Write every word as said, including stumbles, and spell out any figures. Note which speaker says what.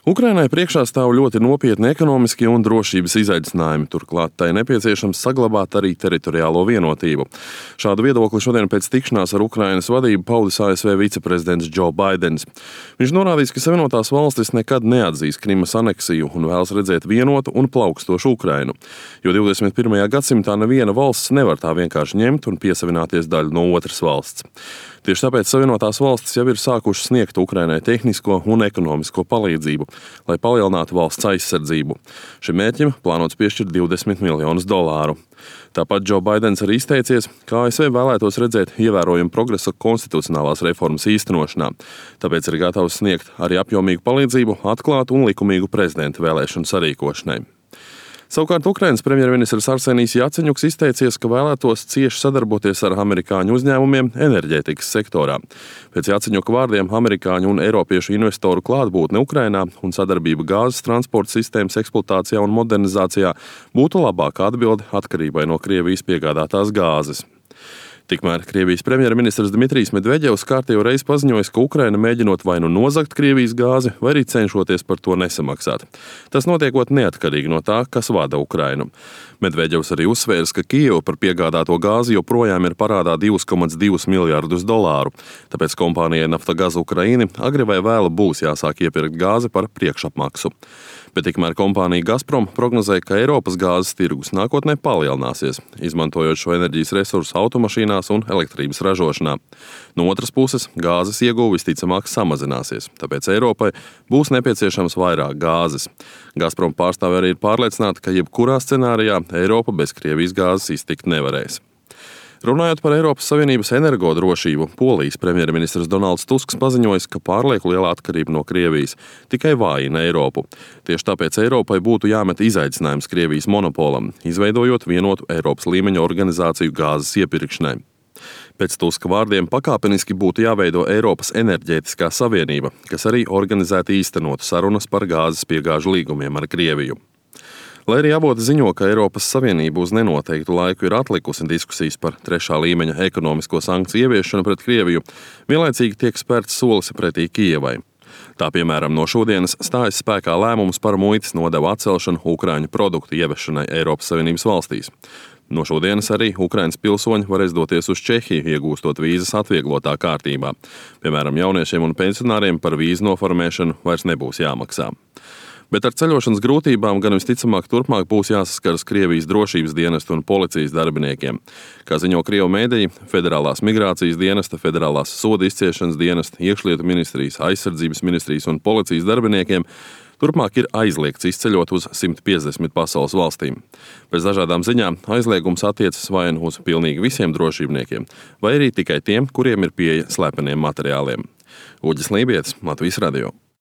Speaker 1: Ukrainai priekšā stāv ļoti nopietni ekonomiski un drošības izaicinājumi, turklāt tai nepieciešams saglabāt arī teritoriālo vienotību. Šādu viedokli šodien pēc tikšanās ar Ukrainas vadību paudis A S V viceprezidents Joe Baidens. Viņš norādījis, ka Savienotās valstis nekad neatzīs Krimas aneksiju un vēlas redzēt vienotu un plaukstošu Ukrainu, jo divdesmit pirmajā gadsimtā neviena valsts nevar tā vienkārši ņemt un piesavināties daļu no otras valsts. Tieši tāpēc Savienotās valstis jau ir sākušas sniegt Ukrainai tehnisko un ekonomisko palīdzību, lai palielinātu valsts aizsardzību. Šim mērķim plānots piešķirt divdesmit miljonus dolāru. Tāpat Joe Baidens arī izteicies, ka A S V vēlētos redzēt ievērojumu progresu konstitucionālās reformas īstenošanā, tāpēc ir gatavs sniegt arī apjomīgu palīdzību atklātu un likumīgu prezidenta vēlēšanu sarīkošanai. Savukārt Ukrainas premjerministrs Arsenijs Jaceņuks izteicies, ka vēlētos cieši sadarboties ar amerikāņu uzņēmumiem enerģētikas sektorā. Pēc Jaceņuka vārdiem amerikāņu un eiropiešu investoru klātbūtne Ukrainā un sadarbība gāzes transporta sistēmas eksploatācijā un modernizācijā būtu labāka atbilde atkarībai no Krievijas piegādātās gāzes. Tikmēr Krievijas premjerministrs Dmitrijs Medveģevs kārtējo reizi paziņojis, ka Ukraina mēģinot vai nu nozagt Krievijas gāzi, vai arī cenšoties par to nesamaksāt. Tas notiekot neatkarīgi no tā, kas vada Ukrainu. Medveģevs arī uzsvērs, ka Kijeva par piegādāto gāzi joprojām ir parādā divus komats divus miljardus dolāru, tāpēc kompānijai Naftagaz Ukraina agri vai vēlu būs jāsāk iepirkt gāzi par priekšapmaksu. Bet tikmēr kompānija Gazprom prognozē, ka Eiropas gāzes tirgus nākotnē palielināsies, izmantojot šo enerģijas resursu automašīnās un elektrības ražošanā. No otras puses, gāzes ieguve visticamāk samazināsies, tāpēc Eiropai būs nepieciešams vairāk gāzes. Gazprom pārstāve arī ir pārliecināta, ka jebkurā scenārijā Eiropa bez Krievijas gāzes iztikt nevarēs. Runājot par Eiropas Savienības energodrošību, Polijas premjerministrs Donalds Tusks paziņojis, ka pārlieku liela atkarība no Krievijas tikai vājina Eiropu. Tieši tāpēc Eiropai būtu jāmet izaicinājums Krievijas monopolam, izveidojot vienotu Eiropas līmeņa organizāciju gāzes iepirkšanai. Pēc Tuska vārdiem pakāpeniski būtu jāveido Eiropas enerģētiskā savienība, kas arī organizēti īstenotu sarunas par gāzes piegāžu līgumiem ar Krieviju. Lai arī avoti ziņo, ka Eiropas Savienība uz nenoteiktu laiku ir atlikusi diskusijas par trešā līmeņa ekonomisko sankciju ieviešanu pret Krieviju, vienlaicīgi tiek spērts solis pretī Kijevai. Tā piemēram no šodienas stājas spēkā lēmums par muitas nodevu atcelšanu Ukraiņu produktu ievešanai Eiropas Savienības valstīs. No šodienas arī Ukrainas pilsoņi varēs doties uz Čehiju, iegūstot vīzas atvieglotā kārtībā. Piemēram, jauniešiem un pensionāriem par vīzu noformēšanu vairs nebūs jāmaksā. Bet ar ceļošanas grūtībām gan visticamāk turpmāk būs jāsaskaras Krievijas drošības dienestu un policijas darbiniekiem. Kā ziņo Krievu mēdīji, Federālās migrācijas dienesta, Federālās soda izciešanas dienesta, Iekšlietu ministrijas, Aizsardzības ministrijas un policijas darbiniekiem turpmāk ir aizliegts izceļot uz simt piecdesmit pasaules valstīm. Pēc dažādām ziņām aizliegums attiecas vai nu uz pilnīgi visiem drošībniekiem, vai arī tikai tiem, kuriem ir pieeja slepeniem materiāliem. Uģis Lībietis, Latvijas radio.